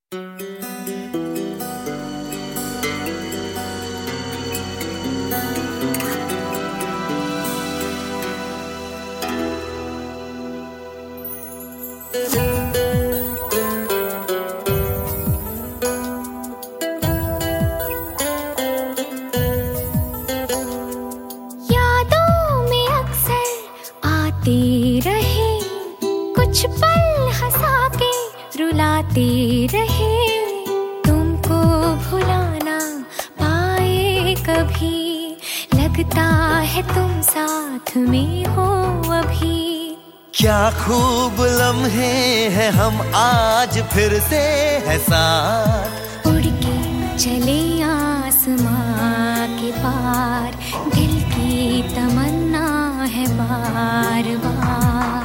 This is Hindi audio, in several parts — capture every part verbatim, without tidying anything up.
रुलाते रहे, तुमको भुलाना पाए कभी, लगता है तुम साथ में हो अभी। क्या खूब लम्हे हैं हम आज फिर से है साथ, उड़ के चले आसमां के पार, दिल की तमन्ना है बार बार।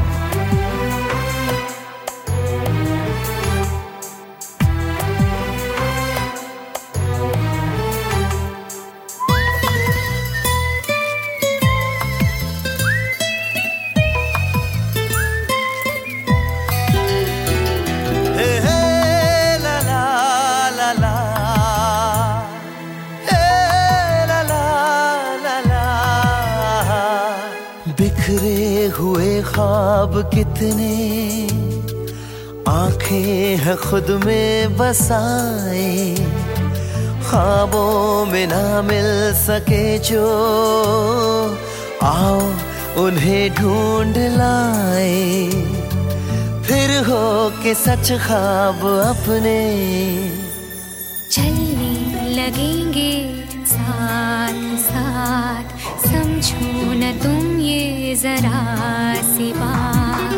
बिखरे हुए ख्वाब कितने, आंखें हैं खुद में बसाए, ख्वाबों में ना मिल सके जो, आओ उन्हें ढूंढ लाए, फिर हो के सच ख्वाब अपने। चलने लगेंगे साथ साथ, समझो न तुम ये जरा सी बात।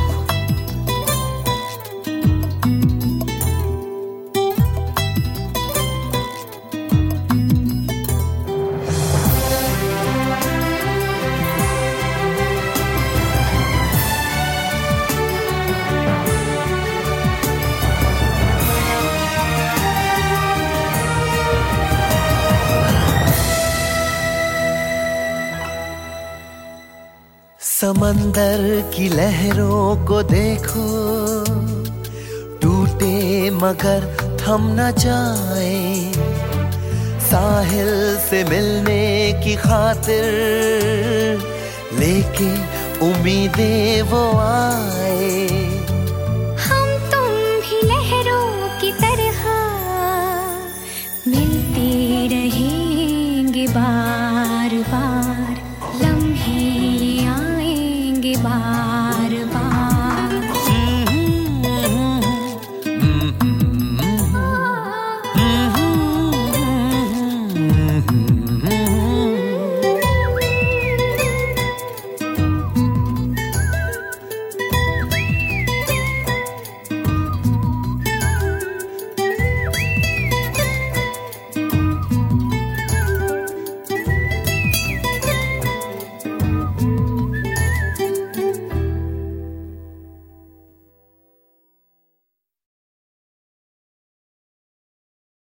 समंदर की लहरों को देखो, टूटे मगर थम न जाए, साहिल से मिलने की खातिर लेके उम्मीदें वो आए।